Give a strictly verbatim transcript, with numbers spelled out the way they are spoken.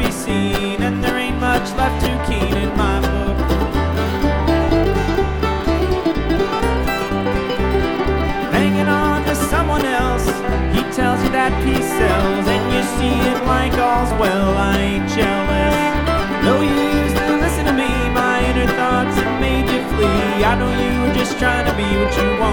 be seen, and there ain't much left too keen in my book. Hanging on to someone else, he tells you that peace sells, and you see it like all's well. I ain't jealous, though you used to listen to me. My inner thoughts have made you flee. I know you were just trying to be what you